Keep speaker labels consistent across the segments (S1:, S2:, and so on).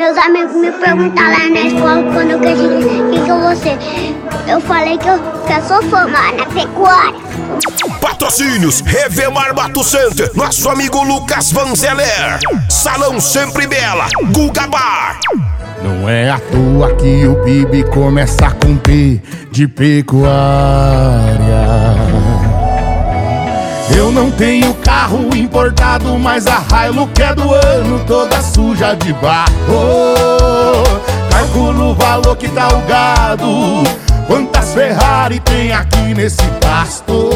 S1: Meus amigos me perguntaram lá na escola quando eu cresci, quem que eu vou ser? Eu falei que eu sou formada na pecuária.
S2: Patrocínios: Revemar Mato Center, nosso amigo Lucas Vanzeller, Salão Sempre Bela, Guga Bar.
S3: Não é à toa que o Bibi começa com P de pecuária. Eu não tenho carro importado, mas a Hilux é do ano, toda suja de barro. Calculo o valor que dá o gado, quantas Ferrari tem aqui nesse pasto.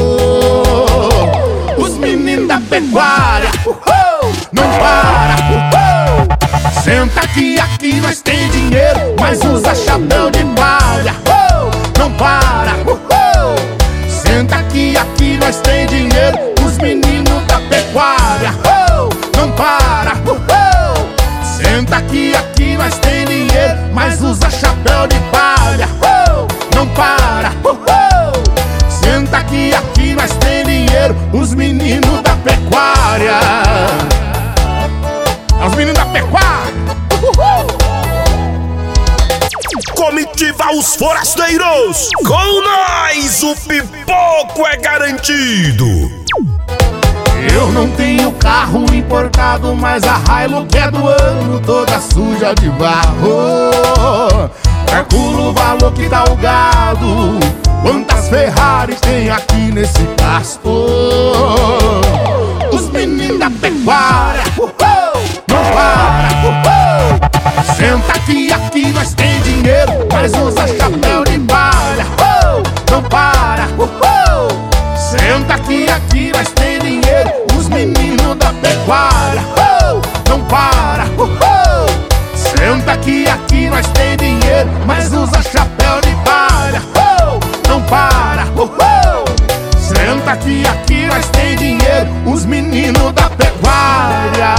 S3: Os meninos da pecuária, não para, senta aqui nós tem dinheiro, mas usa chapéu de palha. Não para, senta aqui nós tem dinheiro, os meninos da pecuária. Não para, senta aqui nós tem dinheiro, mas usa chapéu de palha. Não para, senta aqui nós tem dinheiro, os meninos da pecuária. Os meninos da pecuária.
S2: Comitiva Os Forasteiros, com nós o pipoco é garantido.
S3: Eu não tenho carro importado, mas a Hilux é do ano, toda suja de barro. Calculo o valor que dá o gado, quantas Ferrari tem aqui nesse pasto. Os meninos da pecuária, não para, senta aqui nós tem dinheiro, mas usa chapéu de palha. Não para, senta aqui nós tem dinheiro, os meninos da pecuária. Não para, senta aqui nós tem dinheiro, mas usa chapéu de palha. Não para, senta aqui nós tem dinheiro, os meninos da pecuária.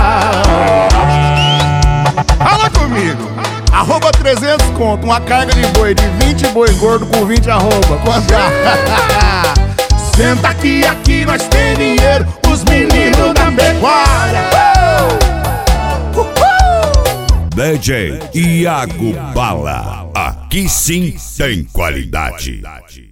S3: Fala comigo! Arroba 300 conto, uma carga de boi de 20 boi gordo com 20 arroba. Quanto? Senta aqui nós tem dinheiro, os meninos da pecuária.
S2: DJ Iago Bala, aqui sim tem qualidade.